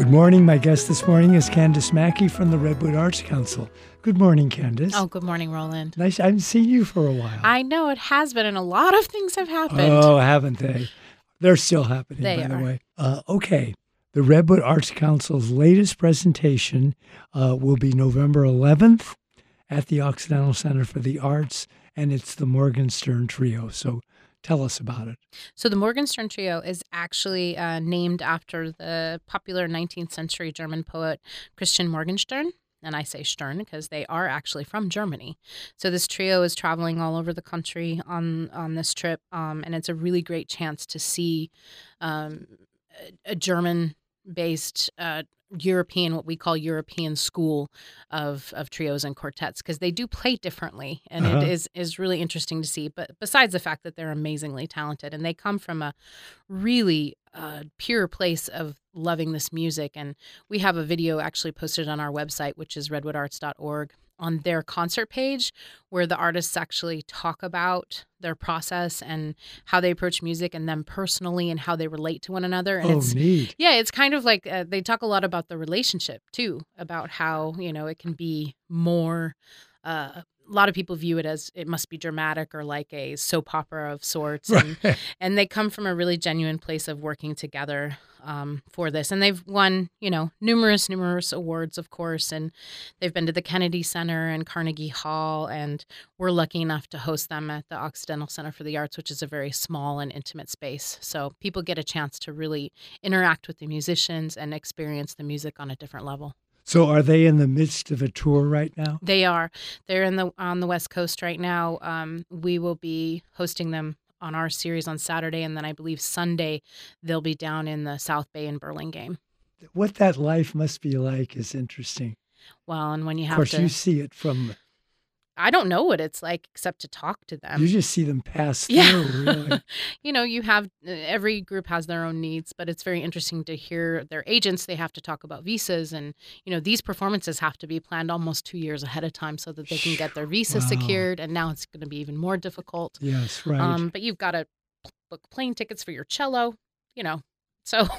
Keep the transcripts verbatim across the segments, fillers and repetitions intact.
Good morning. My guest this morning is Candice Mackey from the Redwood Arts Council. Good morning, Candice. Oh, good morning, Roland. Nice. I haven't seen you for a while. I know it has been, and a lot of things have happened. Oh, haven't they? They're still happening, they by are. the way. Uh, okay. The Redwood Arts Council's latest presentation uh, will be November eleventh at the Occidental Center for the Arts, and it's the Morgenstern Trio. So tell us about it. So the Morgenstern Trio is actually uh, named after the popular nineteenth century German poet Christian Morgenstern. And I say Stern because they are actually from Germany. So this trio is traveling all over the country on, on this trip, um, and it's a really great chance to see um, a, a German-based uh, European, what we call European school of of trios and quartets, because they do play differently, and uh-huh. it is is really interesting to see. But besides the fact that they're amazingly talented, and they come from a really uh, pure place of loving this music, and we have a video actually posted on our website, which is redwood arts dot org, on their concert page, where the artists actually talk about their process and how they approach music and them personally and how they relate to one another. And oh, it's, neat. Yeah, it's kind of like uh, they talk a lot about the relationship, too, about how, you know, it can be more, uh, a lot of people view it as it must be dramatic or like a soap opera of sorts. And, right. and they come from a really genuine place of working together um, for this. And they've won, you know, numerous, numerous awards, of course. And they've been to the Kennedy Center and Carnegie Hall. And we're lucky enough to host them at the Occidental Center for the Arts, which is a very small and intimate space. So people get a chance to really interact with the musicians and experience the music on a different level. So are they in the midst of a tour right now? They are. They're in the on the West Coast right now. Um, we will be hosting them on our series on Saturday, and then I believe Sunday they'll be down in the South Bay in Burlingame. What that life must be like is interesting. Well, and when you have Of course, to, you see it from... I don't know what it's like except to talk to them. You just see them pass through, yeah. really. You know, you have, every group has their own needs, but it's very interesting to hear their agents. They have to talk about visas, and, you know, these performances have to be planned almost two years ahead of time so that they can get their visa wow. secured, and now it's going to be even more difficult. Yes, right. Um, but you've got to book plane tickets for your cello, you know, so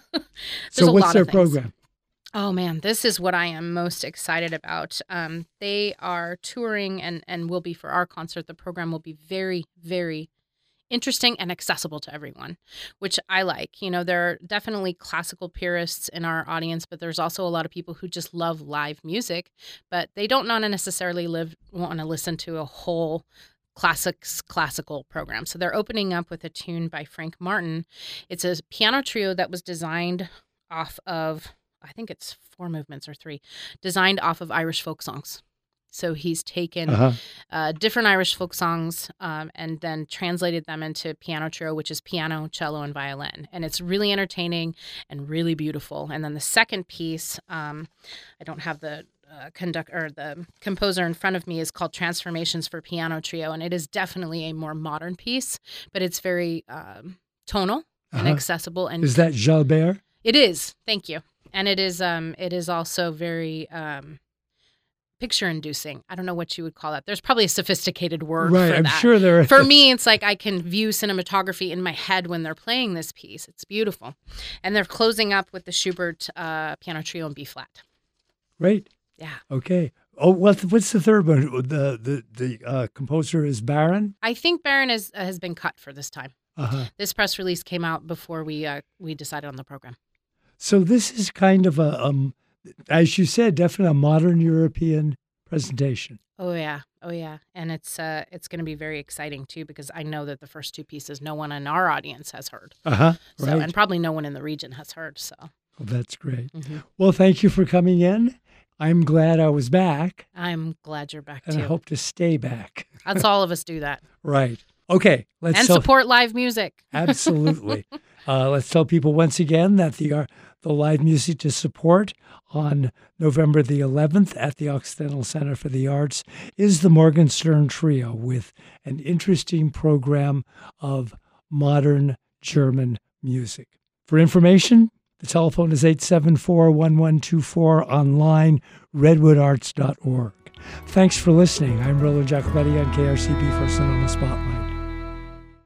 So a what's lot their of things. program? Oh, man, this is what I am most excited about. Um, they are touring and, and will be for our concert. The program will be very, very interesting and accessible to everyone, which I like. You know, there are definitely classical purists in our audience, but there's also a lot of people who just love live music, but they don't want to necessarily live want to listen to a whole classics classical program. So they're opening up with a tune by Frank Martin. It's a piano trio that was designed off of, I think it's four movements or three, designed off of Irish folk songs. So he's taken uh-huh. uh, different Irish folk songs um, and then translated them into piano trio, which is piano, cello, and violin. And it's really entertaining and really beautiful. And then the second piece, um, I don't have the uh, conduct or the composer in front of me, is called Transformations for Piano Trio. And it is definitely a more modern piece, but it's very um, tonal uh-huh. and accessible. And is that Jalbert? It is. Thank you. And it is um it is also very um picture inducing. I don't know what you would call that. There's probably a sophisticated word right, for I'm that. Sure there is. For me, it's like I can view cinematography in my head when they're playing this piece. It's beautiful. And they're closing up with the Schubert uh, piano trio in B flat. Great. Yeah. Okay. Oh, what's what's the third one? The the the uh, composer is Baron? I think Baron is uh, has been cut for this time. Uh-huh. This press release came out before we uh, we decided on the program. So this is kind of a, um, as you said, definitely a modern European presentation. Oh yeah, oh yeah, and it's uh, it's going to be very exciting too, because I know that the first two pieces no one in our audience has heard. Uh huh. So, right. And probably no one in the region has heard. So. Well, that's great. Mm-hmm. Well, thank you for coming in. I'm glad I was back. I'm glad you're back and too. And I hope to stay back. That's all of us do that. Right. Okay. Let's and tell, support live music. Absolutely. uh, let's tell people once again that the uh, the live music to support on November the eleventh at the Occidental Center for the Arts is the Morgenstern Trio, with an interesting program of modern German music. For information, the telephone is eight seven four, one one two four, online, redwood arts dot org. Thanks for listening. I'm Roland Giacobetti on K R C B for Sonoma Spotlight.